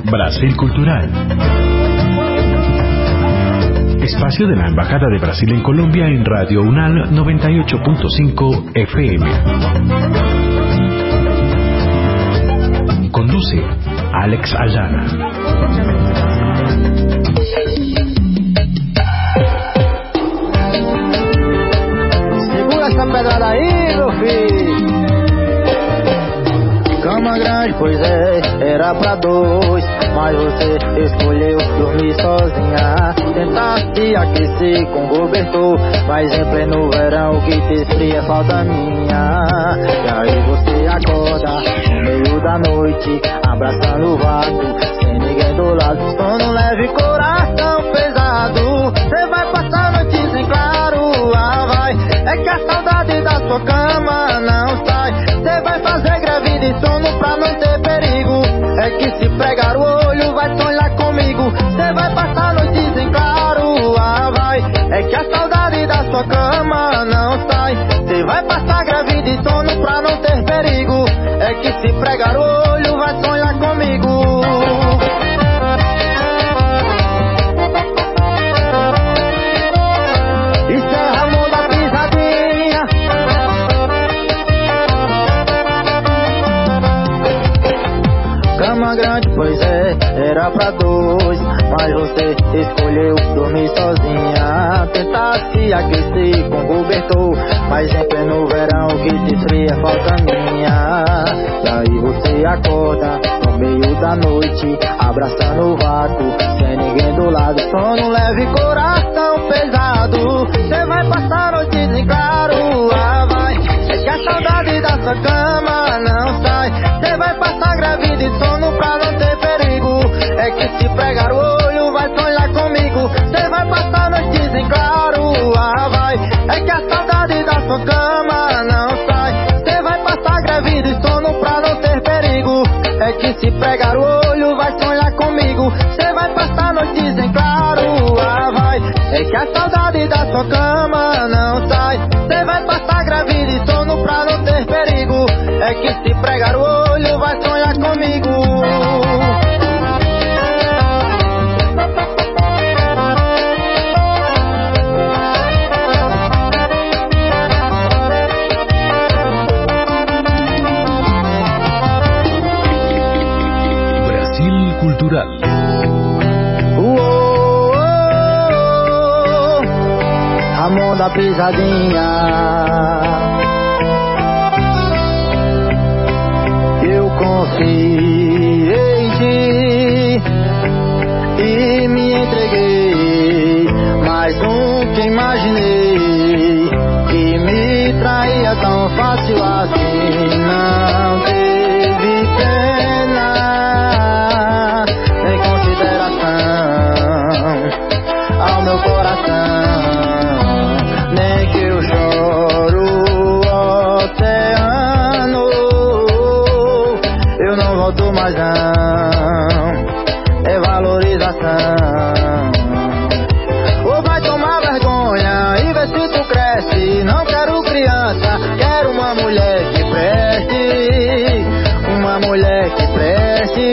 Brasil Cultural. Espacio de la Embajada de Brasil en Colombia en Radio UNAL 98.5 FM. Conduce Alex Ayala. Segura essa pedrada aí, meu filho. Cama grande, pois era pra dois, mas você escolheu dormir sozinha. Tentaste aquecer com cobertor, mas em pleno verão que te esfria falta minha. E aí você acorda no meio da noite, abraçando o vácuo, sem ninguém do lado. Sono leve, coração pesado, você vai passar noites em claro. Ah, vai, é que a saudade da sua cama não sai. Você vai fazer greve de sono pra não ter perigo. É que se pregar o olho vai sonhar comigo. Você vai passar noites em claro. Ah, vai, é que a saudade da sua cama não sai. Você vai passar greve de sono pra não ter perigo. É que se pregar o olho vai sonhar comigo. Cama grande, pois era pra dois, mas você escolheu dormir sozinha. Tentasse aquecer com cobertor, mas em pleno verão que te esfria falta minha. E aí você acorda no meio da noite, abraçando o vácuo, sem ninguém do lado. Sono leve, coração pesado, você vai passar noites em claro. Ah, vai, é que a saudade da sua cama não sai. Você vai passar grave de sono pra não ter perigo. É que se pregar o olho vai sonhar comigo. Você vai passar noites em claro. Ah, vai, é que a saudade da sua cama não sai. Você vai passar grave de sono pra não ter perigo. É que se pregar o olho vai sonhar comigo. Você vai passar noites em claro. Ah, vai, é que a saudade da sua cama não sai. Você vai passar grave de sono pra não ter perigo. É que se pregar o olho vai sonhar comigo. Brasil Cultural. Amor da pisadinha. Eu confiei em ti e me entreguei, mas nunca imaginei que me traía tão fácil assim. Não teve pena nem consideração ao meu coração, nem que eu choro o oceano. Eu não volto mais não, é valorização. Ou vai tomar vergonha e ver se tu cresce. Não quero criança, quero uma mulher que preste, uma mulher que preste.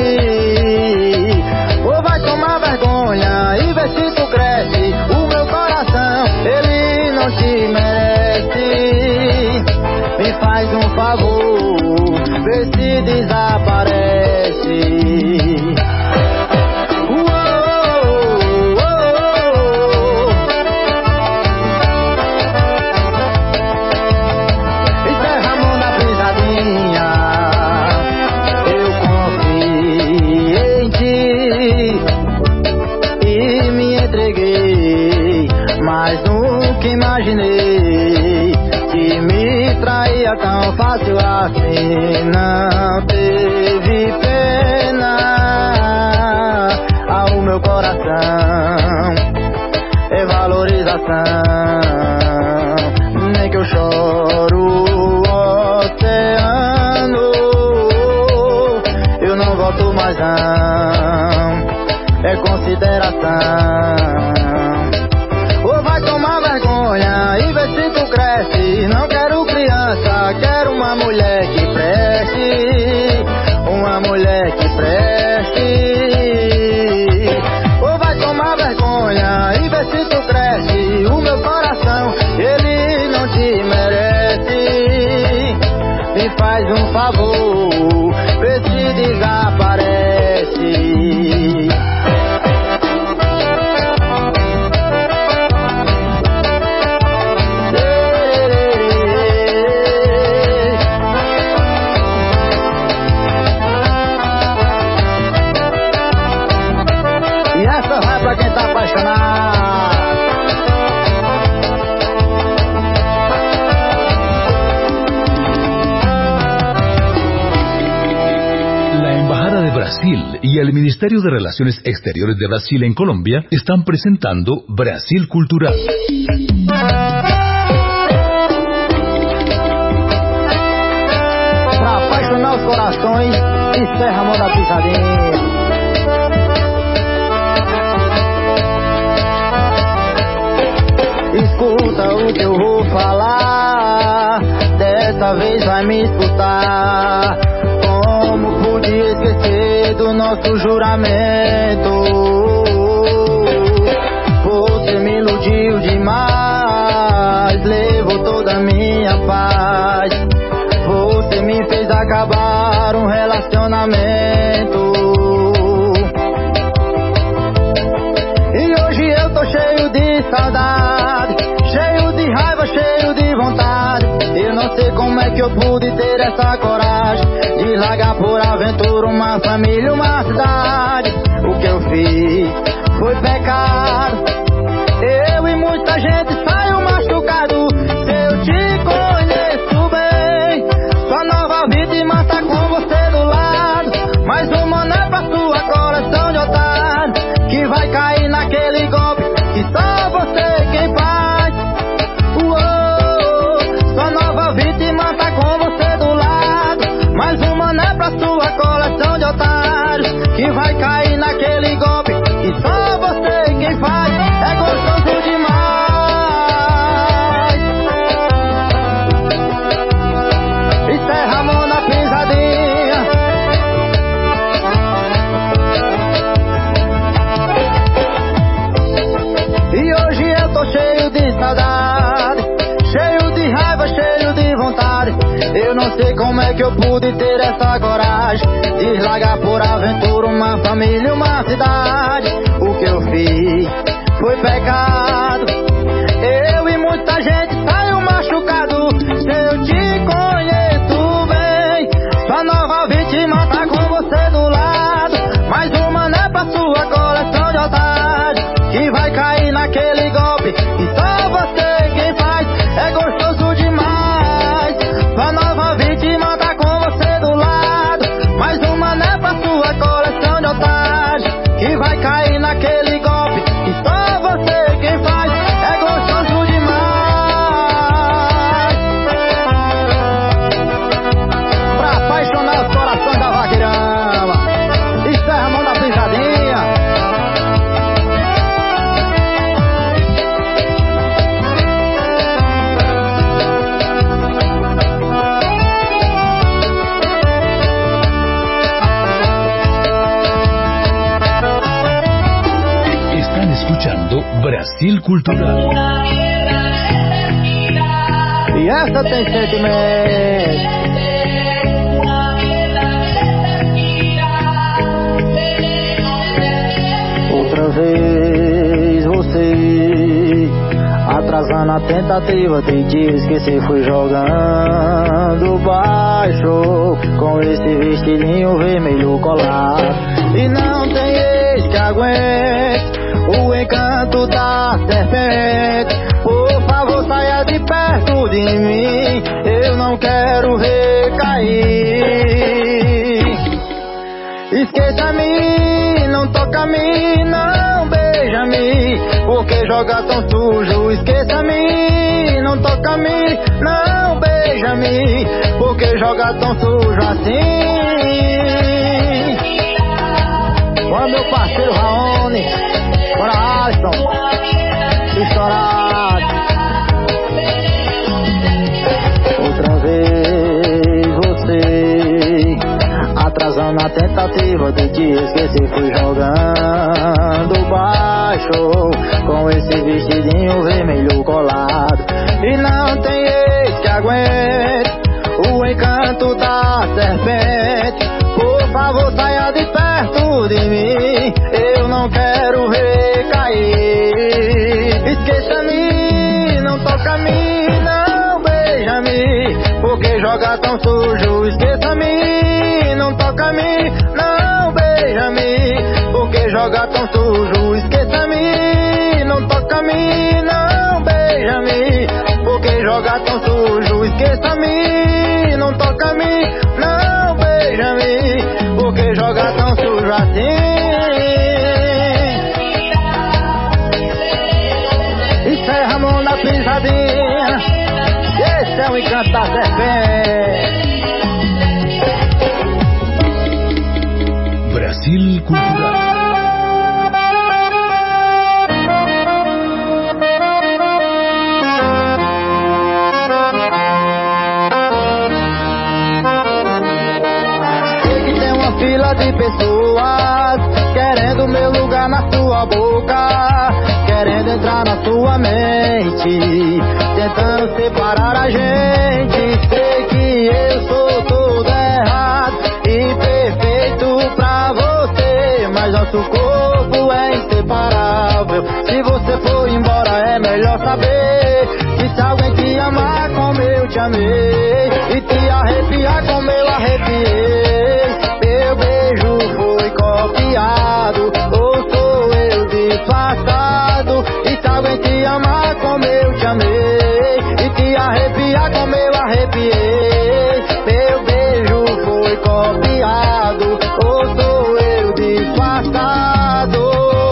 Ou vai tomar vergonha e ver se tu cresce. O meu coração, ele não te merece. Me faz um favor, vê se desaparece. Mas nunca imaginei que me traía tão fácil assim. Não teve pena ao meu coração, é valorização. Nem que eu choro o oceano, eu não volto mais não, é consideração. Ou vai tomar vergonha e ver se tu cresce. Não quero criança, quero uma mulher que preste, uma mulher que preste. Brasil y el Ministerio de Relaciones Exteriores de Brasil en Colombia están presentando Brasil Cultural. Pra apaixonar os corações, encerra a mão da pisadinha. Escuta o que eu vou falar, dessa vez vai me escutar. Como pude esquecer do nosso juramento? Você me iludiu demais, levou toda a minha paz. Você me fez acabar um relacionamento. E hoje eu tô cheio de saudade, cheio de raiva, cheio de vontade. Eu não sei como é que eu pude ter essa coragem de largar por aventura uma família, uma cidade. O que eu fiz foi pecado. Eu e muita gente saiu machucado. Se eu te conheço bem, sua nova vítima tá com você do lado. Mais uma não é pra sua coração de otário, que vai cair naquele golpe que só você quem faz. Uou, sua nova vítima tá com você do lado. Mais uma não é pra sua coleção de otários, que vai cair naquele golpe que só você quem faz. É gostoso demais. Encerra a mão na pisadinha. E hoje eu tô cheio de saudade, cheio de raiva, cheio de vontade. Eu não sei como é que eu pude ter essa coragem de largar por aventura uma família, uma cidade. O que eu fiz foi pecado. Eu e muita gente saiu machucado. Se eu te conheço bem, sua nova vítima tá com você do lado. Mais uma não é pra sua coleção de otários, que vai cair naquele golpe e só você quem faz. É gostoso demais. Sua nova vítima tá com você do lado. Mais uma não é pra sua coleção de otários, que vai cair naquele golpe e só você quem faz. É gostoso demais. Pra apaixonar os corações da vaqueirama, encerra a mão da pisadinha. Están escuchando Brasil Cultural. E essa tem sentimento. Outra vez você, atrasando a tentativa de te esquecer, foi jogando baixo com esse vestidinho vermelho colado. E não tem ex que aguente o encanto da serpente. Por favor, saia de perto de mim, eu não quero ver cair. Esqueça-me, não toca-me, não beija-me, porque joga tão sujo. Esqueça-me, não toca-me, não beija-me, porque joga tão sujo assim. Bora meu parceiro Raoni, bora Alisson, estourado. Outra vez você, atrasando a tentativa de te esquecer, fui jogando baixo com esse vestidinho vermelho colado. E não tem ex que aguente o encanto da serpente. Por favor, saia de perto de mim, eu não quero ver cair. Esqueça-me, não toca-me, não beija-me, porque joga tão sujo. Esqueça-me, não toca-me, não beija-me, porque joga tão sujo. Esqueça-me, não toca-me, não beija-me, porque joga tão sujo. Esqueça-me, não toca-me, não beija-me, porque joga tão livro assim. Isso é Ramon da Pisadinha, esse é o encanto da serpente. Brasil Cultural. Fila de pessoas querendo meu lugar na sua boca, querendo entrar na sua mente, tentando separar a gente. Sei que eu sou todo errado e perfeito pra você, mas nosso corpo é inseparável. Se você for embora é melhor saber que se alguém te amar como eu te amei e te arrepiar como eu arrepiei, ou sou eu disfarçado? E se alguém te amar como eu te amei e te arrepiar como eu arrepiei, meu beijo foi copiado, ou sou eu disfarçado?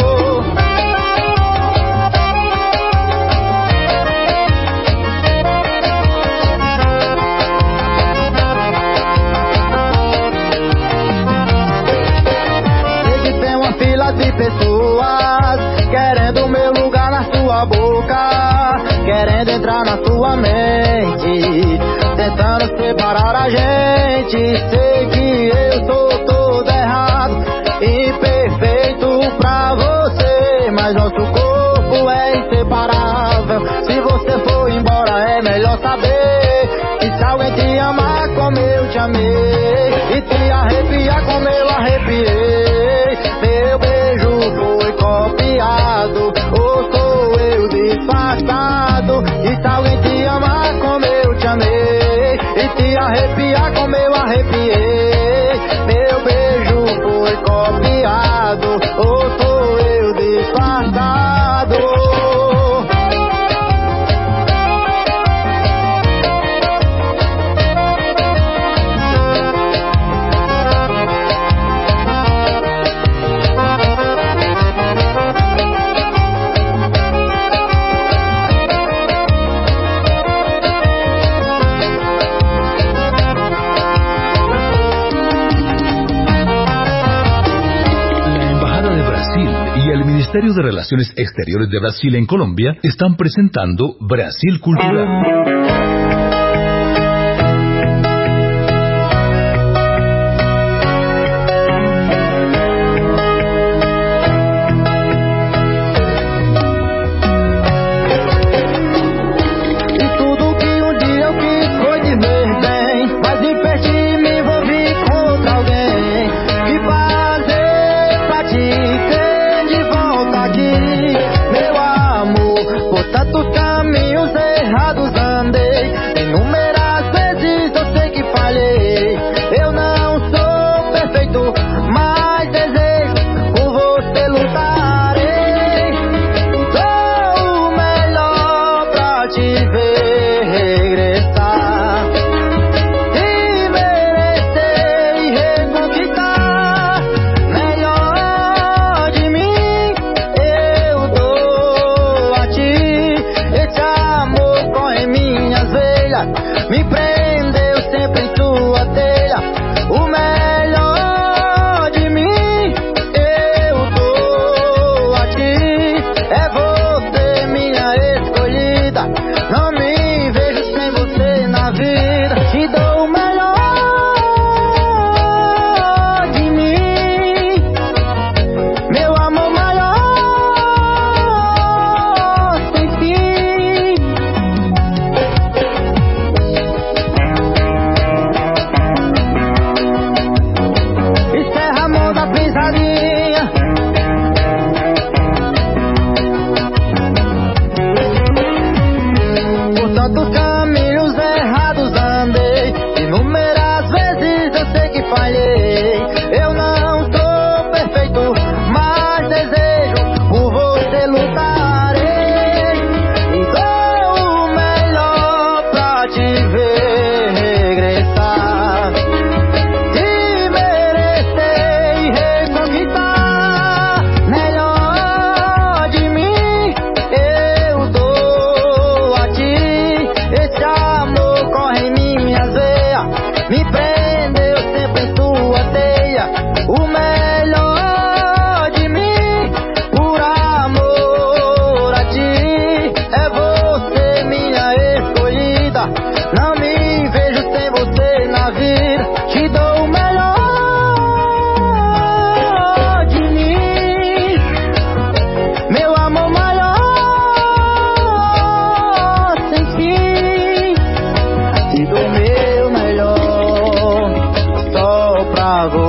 De pessoas querendo meu lugar na sua boca, querendo entrar na sua mente, tentando separar a gente. Sei que eu sou todo errado e perfeito pra você, mas nosso corpo é inseparável. Se você for embora é melhor saber que se alguém te amar como eu te amei e te arrepiar como eu arrepiei, meu beijo foi copiado, ou sou eu disfarçado? E se alguém te amar como eu te amei e te arrepiar como eu arrepiei, meu beijo foi copiado, ou sou eu disfarçado? El Ministerio de Relaciones Exteriores de Brasil en Colombia están presentando Brasil Cultural. Tantos caminhos errados andei,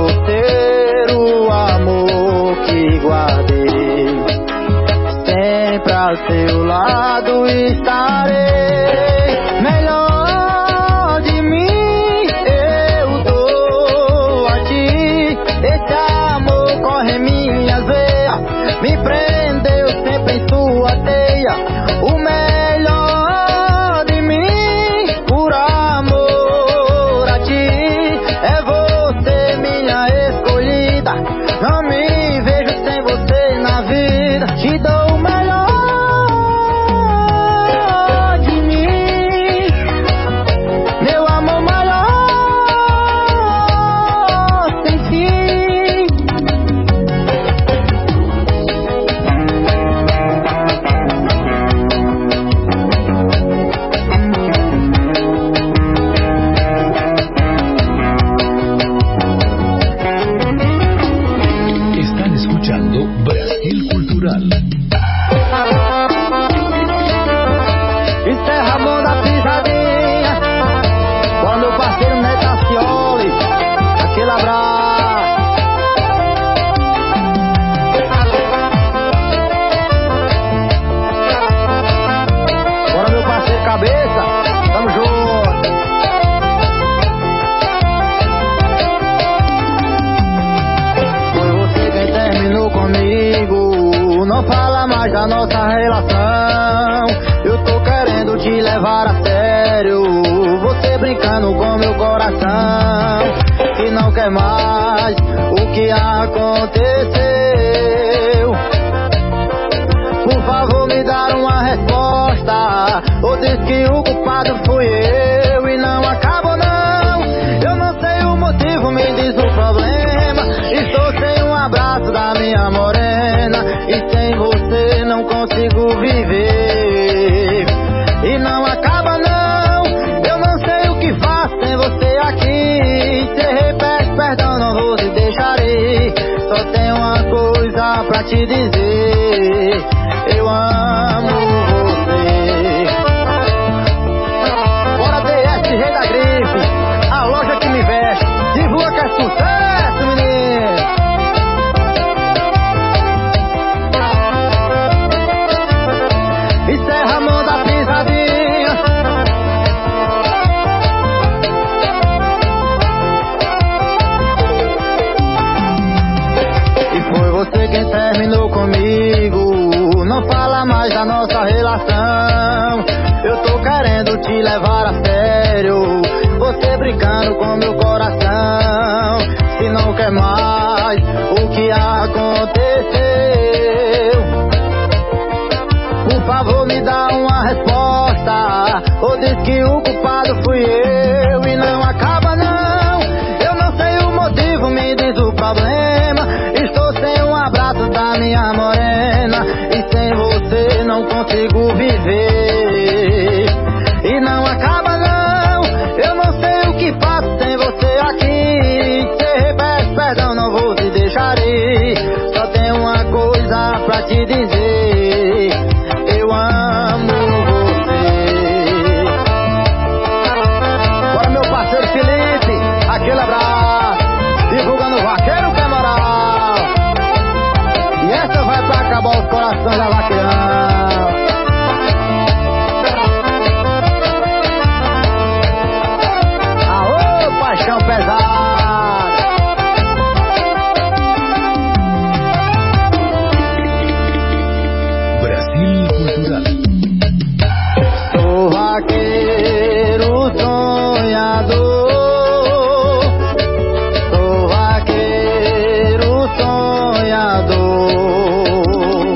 vou ter o amor que guardei. Sempre ao seu lado estarei. Melhor de mim eu dou a ti. Esse amor corre em minhas veias, me prendeu sempre em sua teia. O melhor de mim, por amor a ti, é você minha escolhida. Não me vejo sem você na vida. Te dou o melhor de mim, meu amor maior sem fim. Están escuchando Brasil Cultural. Encerra a mão da pisadinha, quando o parceiro Netacioli, aquele abraço. Bora meu parceiro Cabeça, tamo junto. Foi você quem terminou comigo, não fala mais da nossa relação. Eu tô querendo te levar a sério, você brincando com meu coração. E não quer mais o que aconteceu. Por favor me dar uma resposta, ou diz que o culpado fui eu. E não acabo não, eu não sei o motivo, me diz o problema. Estou sem um abraço da minha morena, e sem você não consigo viver. E não acaba não, eu não sei o que faço sem você aqui. Se repete perdão, não vou te deixarei. Só tenho uma coisa pra te dizer: eu amo você. Bora DS, rei da grife, a loja que me veste. Divulga que é sucesso, menino. Encerra a mão da pisadinha, e foi você quem terminou comigo. Não fala mais da nossa relação. Eu tô querendo te levar a sério, você brincando com meu coração. Se não quer mais o que aconteceu, por favor me dá uma resposta, ou diz que o culpado fui eu. E não acaba não, eu não sei o motivo, me diz o problema. Estou sem um abraço da minha morena, e sem você não consigo viver. E não acaba não, eu não sei o que faço sem você aqui. Se repete perdão, não vou te deixarei. Só tenho uma coisa pra te dizer: eu amo você. Bora meu parceiro Felipe, aquele abraço. Divulgando o vaqueiro que é moral. E essa vai pra acabar os corações da vaqueirão. Aô, paixão pesada. Brasil Cultural. Sou vaqueiro sonhador, sou vaqueiro sonhador.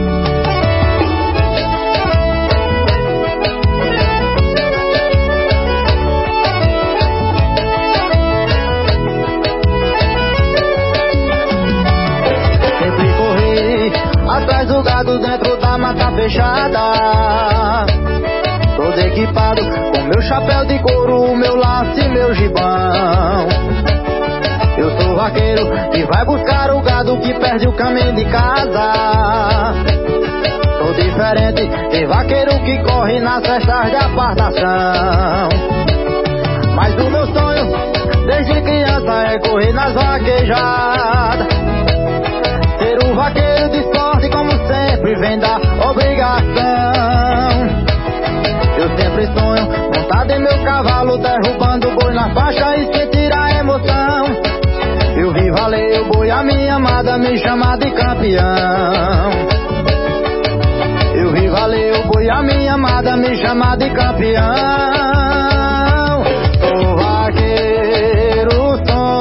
Sempre corri atrás do gado dentro da mata fechada, todo equipado com meu chapéu de couro, meu laço e meu gibão. Eu sou vaqueiro que vai buscar o gado que perde o caminho de casa. Sou diferente de vaqueiro que corre nas festas de apartação. Mas o meu sonho desde criança criança é correr nas vaquejadas. Ser o vaqueiro de sorte, como sempre, vem da obrigação. Eu sempre sonho montado em meu cavalo, derrubando o boi na faixa e sentir a emoção. Eu vi valer o boi, a minha amada me chama de campeão. Eu vi valer o boi, a minha amada me chama de campeão. Sou vaqueiro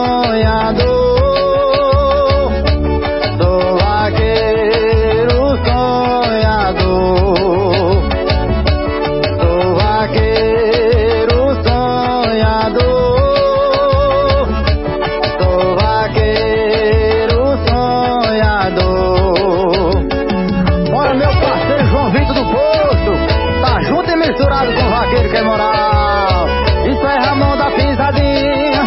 sonhador, sou vaqueiro sonhador, sou vaqueiro sonhador, sou vaqueiro sonhador. Olha meu parceiro João Vitor do Poço, tá junto e misturado com o vaqueiro que é moral. Isso é Ramon da Pisadinha.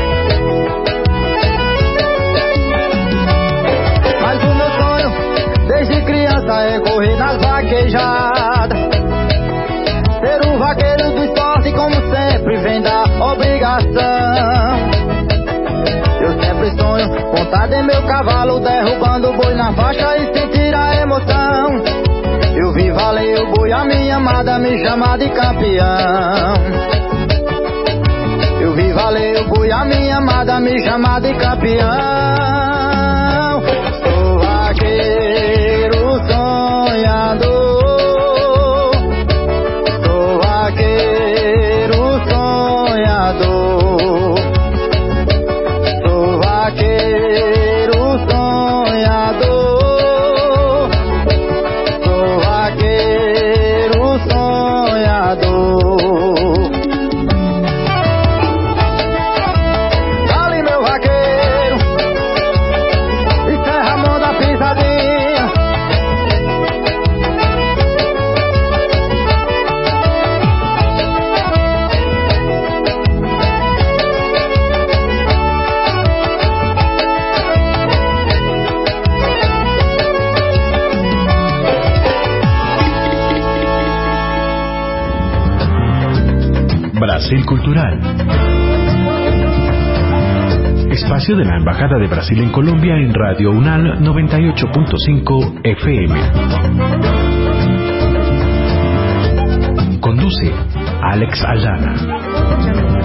Mas o meu sonho desde criança é correr nas vaquejadas. Ser um vaqueiro do esporte, como sempre, vem da obrigação. Eu sempre sonho montado em meu cavalo, derrubando o boi na faixa e sentir a emoção. Eu vi valer o boi, a minha amada me chama de campeão. Eu vi valer o boi, a minha amada me chama de campeão. Sou vaqueiro sonhador, sou vaqueiro sonhador, sou vaqueiro sonhador, sou vaqueiro sonhador. Dali meu vaqueiro, isso é Ramon da Pisadinha. Brasil Cultural. Espacio de la Embajada de Brasil en Colombia en Radio UNAL 98.5 FM. Conduce Alex Ayala.